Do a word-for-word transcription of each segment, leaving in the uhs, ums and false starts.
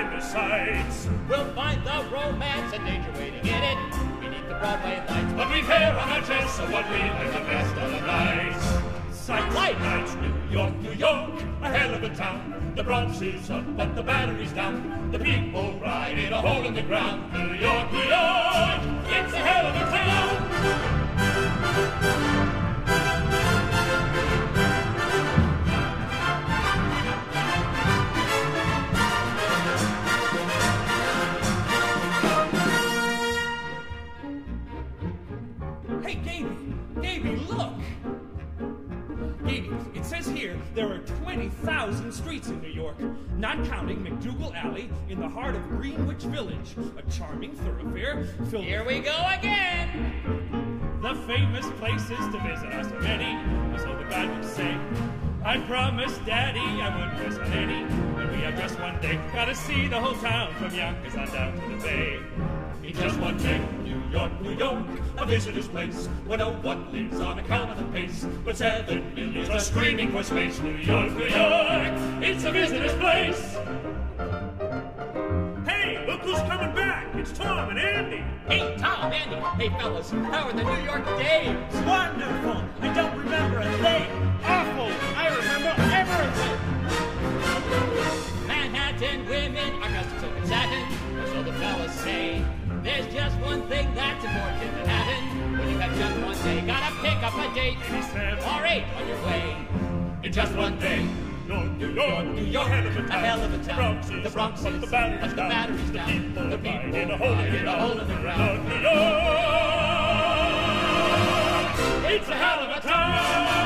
famous sights. We'll find the romance and danger waiting in it beneath the Broadway lights. But we've hair on our chests, so what we like the best of the nights. Sights, Light. nights, New York, New York, a hell of a town. The Bronx is up, but the Battery's down. The people ride in a hole in the ground. New York, New York, it's a hell of a town. Hey, Gaby! Gaby, look! Gaby, it says here there are twenty thousand streets in New York, not counting McDougal Alley in the heart of Greenwich Village, a charming thoroughfare filled Here we go again! The famous places to visit are so many, so the guide would say. I promised Daddy I wouldn't miss on any, but we have just one day. Gotta see the whole town from Yonkers on down to the Bay. In just one day, New York, New York, a visitor's place, where no one lives on account of the pace, but seven millions are screaming for space. New York, New York, it's a visitor's place. Hey, look who's coming back! It's Tom and Andy. Hey, Tom, Andy, hey, fellas, how are the New York days? Wonderful! I don't remember a thing. Awful! I remember everything. Manhattan women are dressed in silk and satin, or so the fellas say. There's just one thing that's important in Manhattan. When you have just one day, gotta pick up a date. eighty-seven Or eight on your way. In just one day, New York, New York, New York, a hell of a town. A hell of a town. The Bronx is, The Bronx but is, the Battery's but the down. Battery's The down. people The ride people in a hole ride in in a hole in the New ground. York, New York, it's a hell of a town.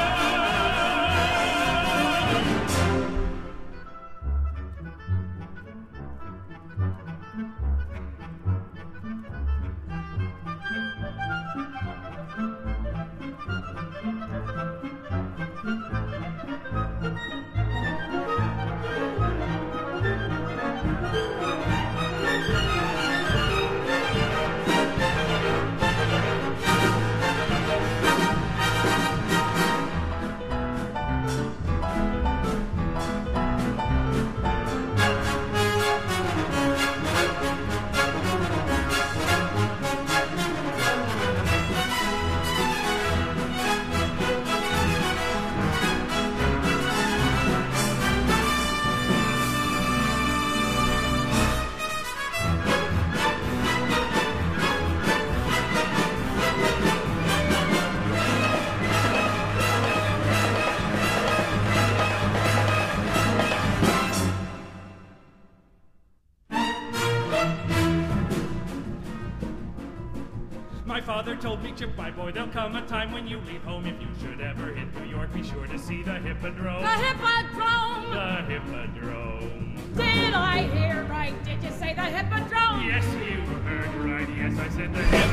My father told me, Chip, my boy, there'll come a time when you leave home. If you should ever hit New York, be sure to see the Hippodrome. The Hippodrome! The Hippodrome. Did I hear right? Did you say the Hippodrome? Yes, you heard right. Yes, I said the hip.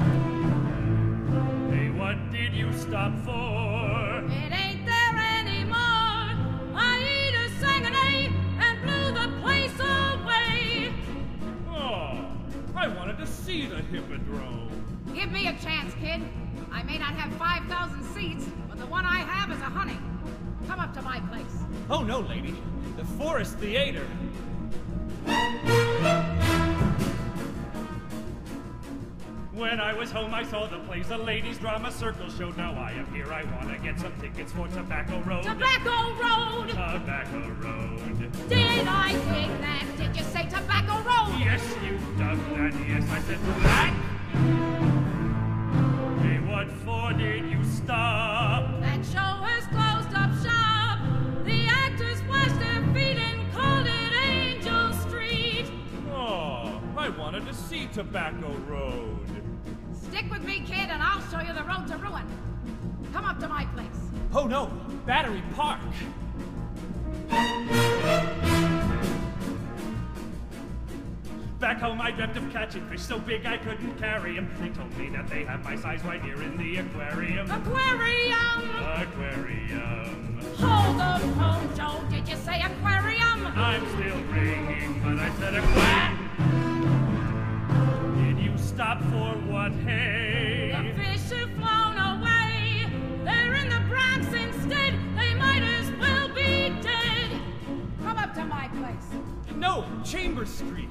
Hey, what did you stop for? It ain't there anymore. Aida sang an A and blew the place away. Oh, I wanted to see the Hippodrome. Give me a chance, kid. I may not have five thousand seats, but the one I have is a honey. Come up to my place. Oh, no, lady. The Forest Theater. When I was home, I saw the plays. The ladies' drama circle showed. Now I am here. I want to get some tickets for Tobacco Road. Tobacco Road! Tobacco Road. Did I dig that? Did you say Tobacco Road? Yes, you dug that. Yes, I said that. Hey, what for did you stop? That show has closed up shop. The actors washed their feet and called it Angel Street. Oh, I wanted to see Tobacco Road. Stick with me, kid, and I'll show you the road to ruin. Come up to my place. Oh, no. Battery Park. Back home, I dreamt of catching fish so big I couldn't carry 'em. They told me that they have my size right here in the aquarium. Aquarium! Aquarium. Hold the phone, Joe. Did you say aquarium? I'm still ringing, but I said aquarium. Did you stop for what, hey? The fish have flown away. They're in the Bronx instead. They might as well be dead. Come up to my place. No, Chambers Street.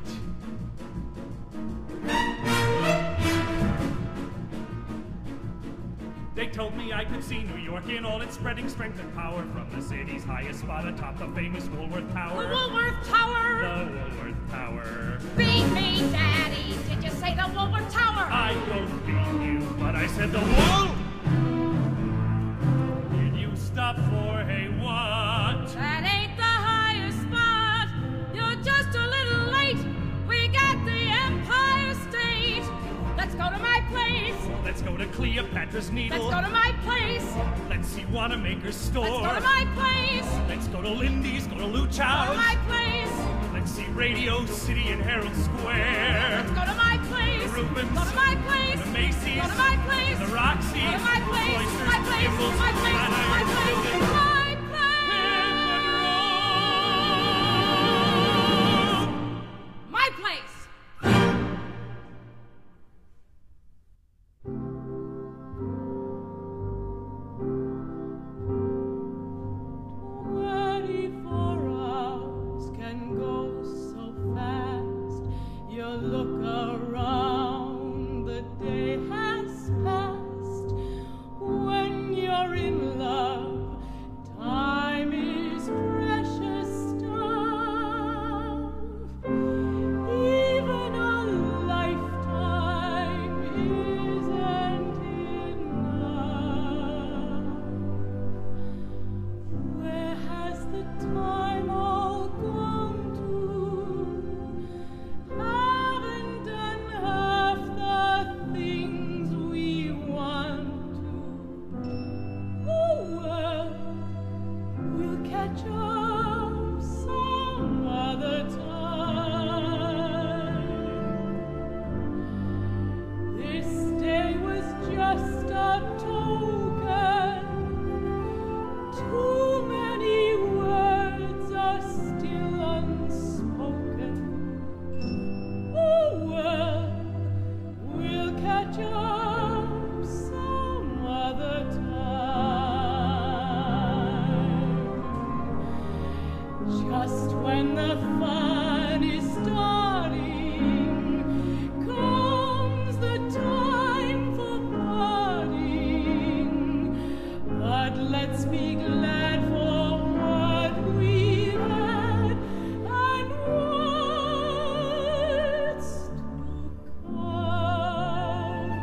They told me I could see New York in all its spreading strength and power from the city's highest spot atop the famous Woolworth Tower. The Woolworth Tower! The Woolworth Tower. Beat me, Daddy! Did you say the Woolworth Tower? I don't beat you, but I said the Wool! Did you stop for hey what? That ain't the highest spot. You're just a little late. We got the Empire State. Let's go to my place. Let's go to Cleopatra's Needle. Let's go to my place. Let's see Wanamaker's store. Let's go to my place. Let's go to Lindy's, go to Luch Go to House. my place. Let's see Radio City and Herald Square. Let's go to my place. The Rubens. Go to my place. The Macy's. Go to my place. The Roxy. Go to my place. Cloisters, My place. Gimbels, My place. Flatiron My place. Building. My place. My place. Twenty-four hours can go so fast. You look around, the day has passed. When you're in love, time is precious stuff. Even a lifetime isn't enough. Where has the time all gone to? Haven't done half the things we want to. Oh well, we'll catch up some other time. This day was just a token. Too many words are still unspoken. Oh well, we'll catch up some other time. Just when the fun is starting, comes the time for parting. But let's be glad for what we've had and what's to come.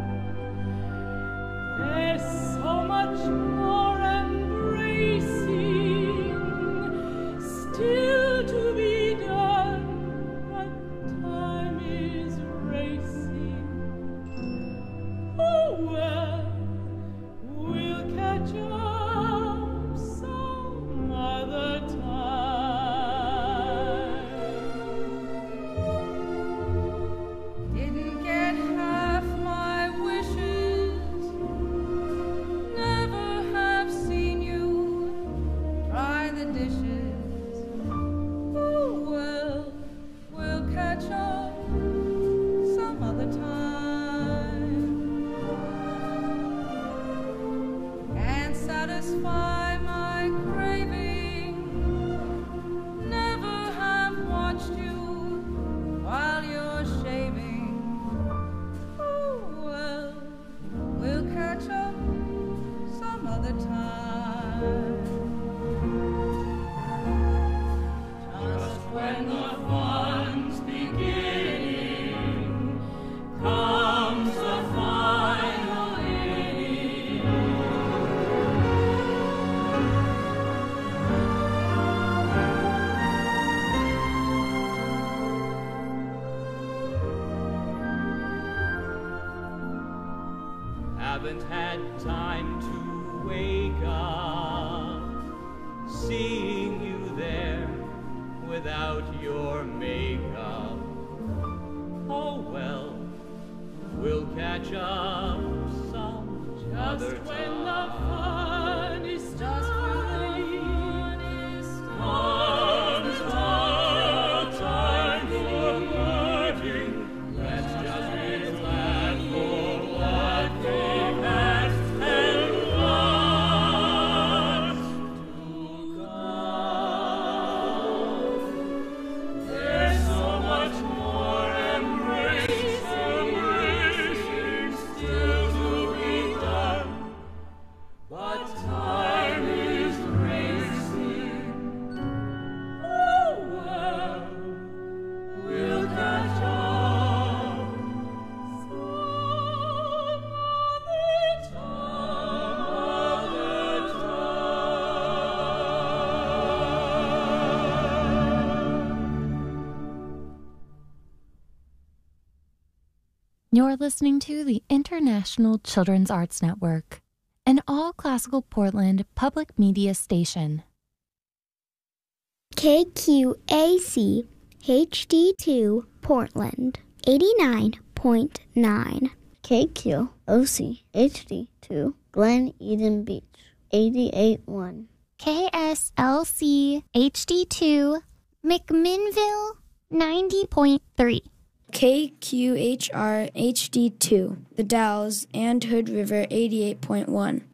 There's so much more embracing still to be done, but time is racing. Oh well, we'll catch up some other time. Didn't get half my wishes. Never have seen you dry the dishes. Oh well, we'll catch up some other time. Can't satisfy my craving. Never have watched you while you're shaving. Oh well, we'll catch up some other time. Just when the fun's beginning, comes the final inning. Haven't had time to wake up, seeing you there without your makeup. Oh well, we'll catch up some other Just time. when the fun is starting, Comes the time for parting. Let's just be glad for what We've had and what's to come. You're listening to the International Children's Arts Network, an all-classical Portland public media station. K Q A C H D two Portland, eighty-nine point nine. K Q O C H D two Glen Eden Beach, eighty-eight point one. K S L C H D two McMinnville, ninety point three. K Q H R H D two The Dalles and Hood River, eighty-eight point one.